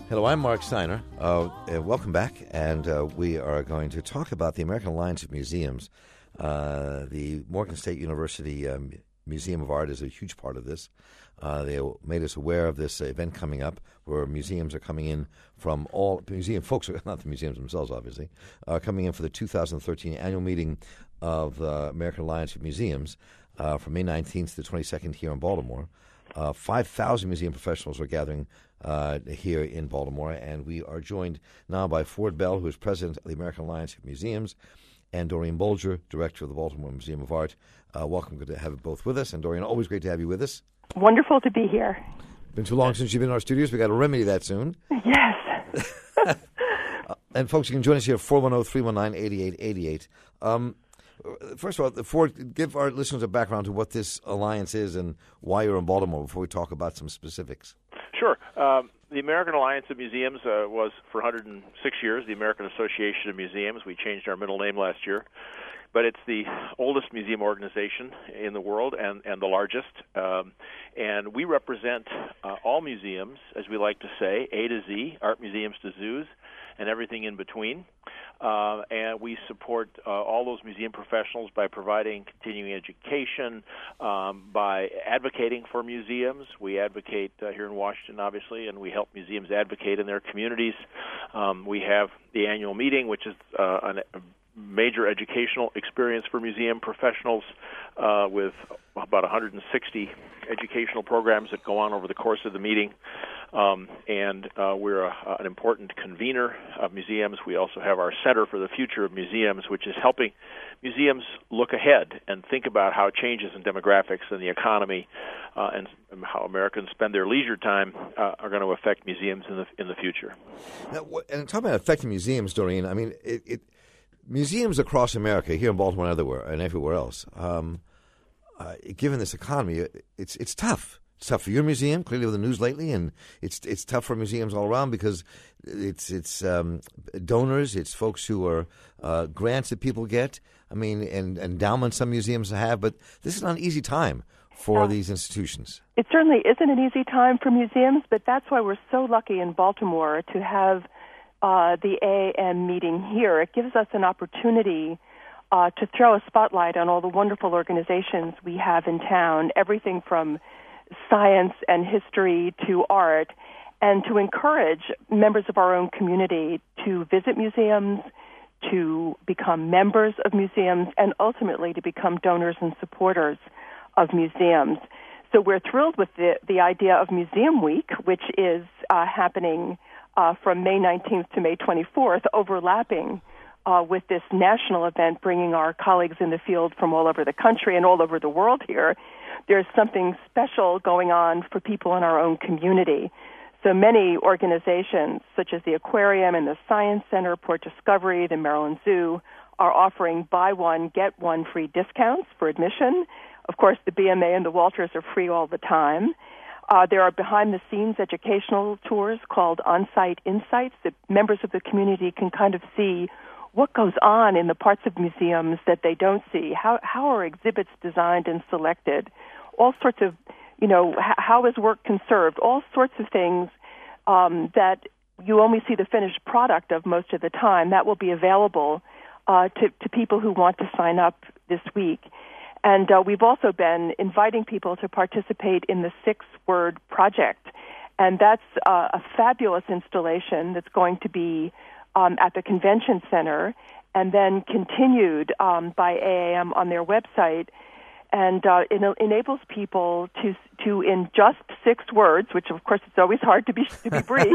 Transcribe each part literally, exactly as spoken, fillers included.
Hello, I'm Mark Steiner. Uh, uh, welcome back, and uh, we are going to talk about the American Alliance of Museums. Uh, the Morgan State University um, Museum of Art is a huge part of this. Uh, they made us aware of this event coming up where museums are coming in from all – museum folks, are not the museums themselves, obviously, are coming in for the two thousand thirteen annual meeting of the American Alliance of Museums uh, from May nineteenth to the twenty-second here in Baltimore. Uh, five thousand museum professionals are gathering uh, here in Baltimore, and we are joined now by Ford Bell, who is president of the American Alliance of Museums, and Doreen Bolger, director of the Baltimore Museum of Art. Uh, welcome. Good to have you both with us. And Doreen, always great to have you with us. Wonderful to be here. Been too long since you've been in our studios. We've got to remedy that soon. Yes. uh, and folks, you can join us here at four one zero, three one nine, eight eight eight eight. Um, First of all, Ford, give our listeners a background to what this alliance is and why you're in Baltimore before we talk about some specifics. Sure. Um, the American Alliance of Museums uh, was for one hundred six years the American Association of Museums. We changed our middle name last year. But it's the oldest museum organization in the world and, and the largest. Um, and we represent uh, all museums, as we like to say, A to Z, art museums to zoos, and everything in between. Uh, and we support uh, all those museum professionals by providing continuing education, um, by advocating for museums. We advocate uh, here in Washington, obviously, and we help museums advocate in their communities. Um, we have the annual meeting, which is uh, an, a major educational experience for museum professionals uh, with about one hundred sixty educational programs that go on over the course of the meeting. Um, and uh, we're a, an important convener of museums. We also have our Center for the Future of Museums, which is helping museums look ahead and think about how changes in demographics and the economy uh, and how Americans spend their leisure time uh, are going to affect museums in the in the future. Now, and talking about affecting museums, Doreen, I mean, it, it museums across America, here in Baltimore and everywhere, and everywhere else, um, uh, given this economy, it's it's tough. It's tough for your museum, clearly with the news lately, and it's it's tough for museums all around because it's it's um, donors, it's folks who are uh, grants that people get. I mean, and endowments some museums have, but this is not an easy time for Yeah. these institutions. It certainly isn't an easy time for museums, but that's why we're so lucky in Baltimore to have uh, the A A M meeting here. It gives us an opportunity uh, to throw a spotlight on all the wonderful organizations we have in town, everything from science and history to art, and to encourage members of our own community to visit museums, to become members of museums, and ultimately to become donors and supporters of museums. So we're thrilled with the, the idea of Museum Week, which is uh, happening uh, from May nineteenth to May twenty-fourth, overlapping uh, with this national event, bringing our colleagues in the field from all over the country and all over the world here. There's something special going on for people in our own community. So many organizations, such as the Aquarium and the Science Center, Port Discovery, the Maryland Zoo, are offering buy one, get one free discounts for admission. Of course, the B M A and the Walters are free all the time. Uh, there are behind-the-scenes educational tours called On-Site Insights that members of the community can kind of see what goes on in the parts of museums that they don't see. How how are exhibits designed and selected? All sorts of, you know, h- how is work conserved? All sorts of things um, that you only see the finished product of most of the time. That will be available uh, to, to people who want to sign up this week. And uh, we've also been inviting people to participate in the Six-Word Project. And that's uh, a fabulous installation that's going to be um, at the Convention Center and then continued um, by A A M on their website. And uh, it enables people to, to, in just six words, which of course it's always hard to be to be brief,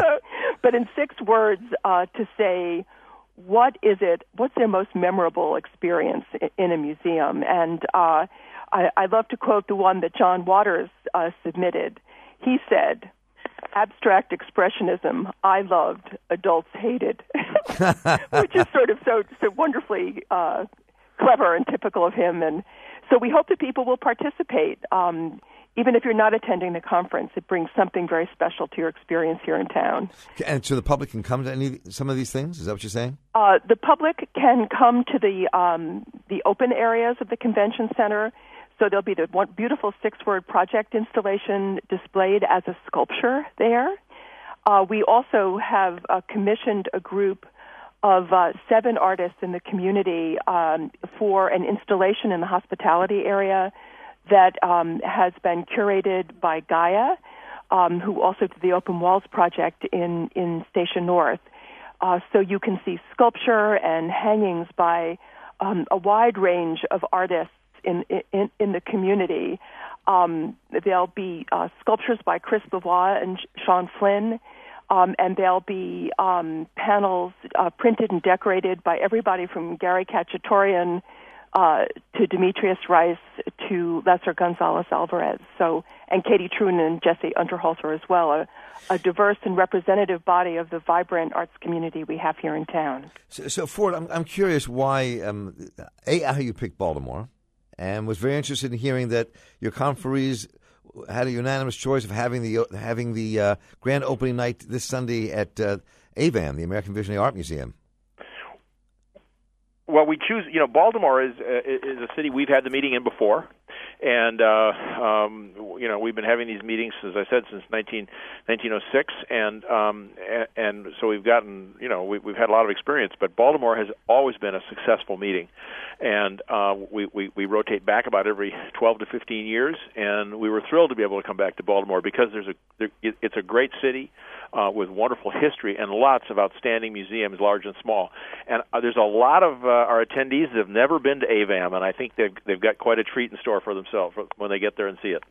but in six words, uh, to say what is it, what's their most memorable experience in a museum. And uh, I, I love to quote the one that John Waters uh, submitted. He said, "Abstract expressionism, I loved, adults hated," which is sort of so, so wonderfully uh, clever and typical of him. And so we hope that people will participate. Um, even if you're not attending the conference, it brings something very special to your experience here in town. And so the public can come to any some of these things? Is that what you're saying? Uh, the public can come to the um, the open areas of the convention center. So there'll be the one beautiful six-word project installation displayed as a sculpture there. Uh, we also have uh, commissioned a group of uh, seven artists in the community um, for an installation in the hospitality area that um, has been curated by Gaia, um, who also did the Open Walls project in, in Station North. Uh, so you can see sculpture and hangings by um, a wide range of artists in, in, in the community. Um, there'll be uh, sculptures by Chris Lavoie and Sean Flynn, um, and there'll be um, panels uh, printed and decorated by everybody from Gary Khachaturian uh, to Demetrius Rice to Lesser Gonzalez Alvarez. So, and Katie Truden and Jesse Unterholzer as well, a, a diverse and representative body of the vibrant arts community we have here in town. So, so Ford, I'm, I'm curious why, um, A, how you picked Baltimore, and was very interested in hearing that your conferees had a unanimous choice of having the having the uh, grand opening night this Sunday at uh, A V A M, the American Visionary Art Museum. Well, we choose. You know, Baltimore is uh, is a city we've had the meeting in before, and uh, um, you know we've been having these meetings, as I said, since nineteen oh six, and um, and, and so we've gotten you know we, we've had a lot of experience. But Baltimore has always been a successful meeting, and uh, we, we we rotate back about every twelve to fifteen years, and we were thrilled to be able to come back to Baltimore because there's a there, it's a great city. Uh, with wonderful history and lots of outstanding museums, large and small. And uh, there's a lot of uh, our attendees that have never been to A V A M, and I think they've, they've got quite a treat in store for themselves when they get there and see it.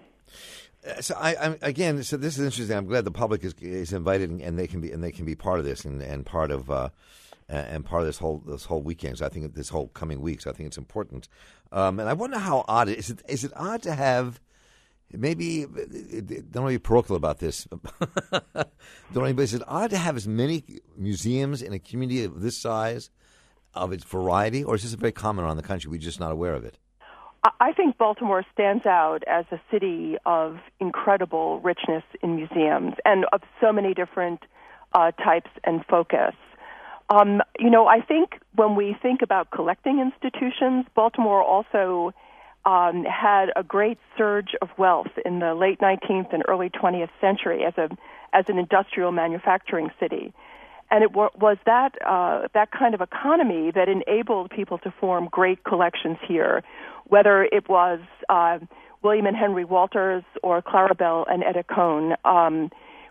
Uh, so I, I again, so this is interesting. I'm glad the public is, is invited and they can be and they can be part of this and, and part of uh, and part of this whole this whole weekend. So I think this whole coming week. So I think it's important. Um, and I wonder how odd it is. It is it odd to have. Maybe don't want to be parochial about this. don't want to, is it odd to have as many museums in a community of this size, of its variety, or is this very common around the country? We're just not aware of it. I think Baltimore stands out as a city of incredible richness in museums and of so many different uh, types and focus. Um, you know, I think when we think about collecting institutions, Baltimore also Um, had a great surge of wealth in the late nineteenth and early twentieth century as a as an industrial manufacturing city, and it w- was that uh, that kind of economy that enabled people to form great collections here, whether it was uh, William and Henry Walters or Clarabelle and Etta Cohn. Um,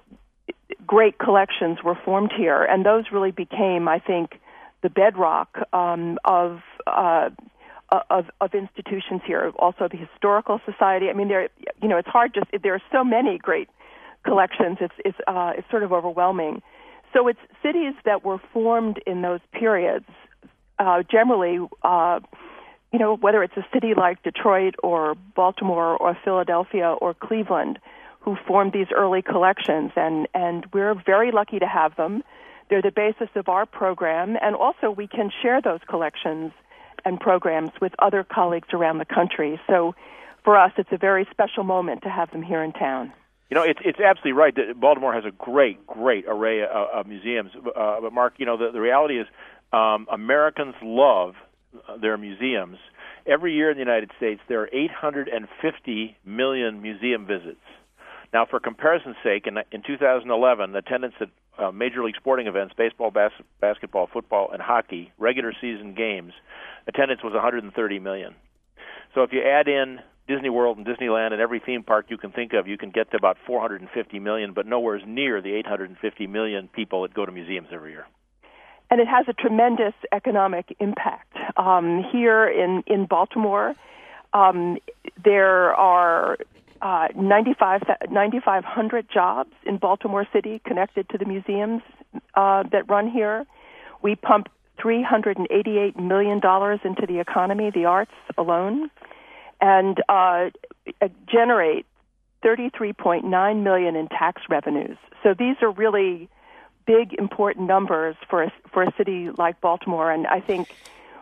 great collections were formed here, and those really became, I think, the bedrock um, of. Uh, Of, of institutions here, also the Historical Society. I mean, there, you know, it's hard. Just there are so many great collections. It's it's uh, it's sort of overwhelming. So it's cities that were formed in those periods. Uh, generally, uh, you know, whether it's a city like Detroit or Baltimore or Philadelphia or Cleveland, who formed these early collections, and and we're very lucky to have them. They're the basis of our program, and also we can share those collections and programs with other colleagues around the country. So for us, it's a very special moment to have them here in town. You know, it's it's absolutely right that Baltimore has a great, great array of, of museums. Uh, but, Mark, you know, the, the reality is um, Americans love their museums. Every year in the United States, there are eight hundred fifty million museum visits. Now, for comparison's sake, in, in two thousand eleven, attendance at uh, major league sporting events, baseball, bas- basketball, football, and hockey, regular season games, attendance was one hundred thirty million. So if you add in Disney World and Disneyland and every theme park you can think of, you can get to about four hundred fifty million, but nowhere near the eight hundred fifty million people that go to museums every year. And it has a tremendous economic impact. Um, here in, in Baltimore, um, there are uh, ninety-five hundred jobs in Baltimore City connected to the museums uh, that run here. We pump three hundred eighty-eight million dollars into the economy, the arts alone, and uh, generate thirty-three point nine million dollars in tax revenues. So these are really big, important numbers for a, for a city like Baltimore, and I think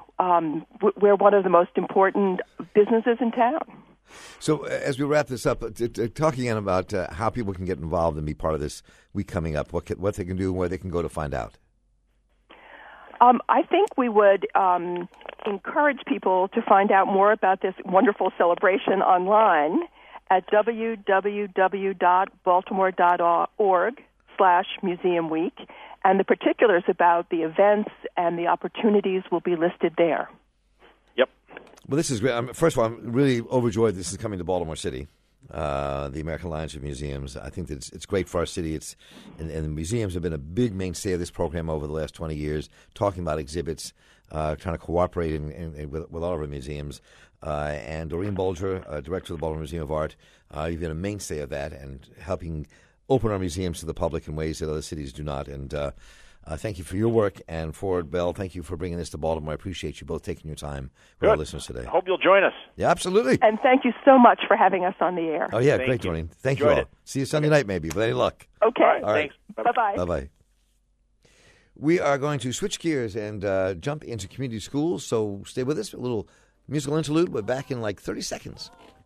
um, we're one of the most important businesses in town. So as we wrap this up, t- t- talking again about uh, how people can get involved and be part of this week coming up, what can, what they can do and where they can go to find out. Um, I think we would um, encourage people to find out more about this wonderful celebration online at w w w dot baltimore dot org slash Museum Week, and the particulars about the events and the opportunities will be listed there. Yep. Well, this is great. I'm, first of all, I'm really overjoyed this is coming to Baltimore City. Uh, the American Alliance of Museums. I think that it's, it's great for our city. It's and, and the museums have been a big mainstay of this program over the last twenty years, talking about exhibits, uh, trying to cooperate in, in, in, with, with all of our museums. Uh, and Doreen Bolger, uh, director of the Baltimore Museum of Art, uh, you've been a mainstay of that and helping open our museums to the public in ways that other cities do not. And uh, Uh, thank you for your work, and Ford Bell, thank you for bringing this to Baltimore. I appreciate you both taking your time with Good. our listeners today. I hope you'll join us. Yeah, absolutely. And thank you so much for having us on the air. Oh, yeah, Thank great, you. Doreen. Thank Enjoyed you all. it. See you Sunday night, maybe, with any luck. Okay. All right, All right. thanks. Bye-bye. Bye-bye. We are going to switch gears and uh, jump into community schools, so stay with us. A little musical interlude. We're back in like thirty seconds.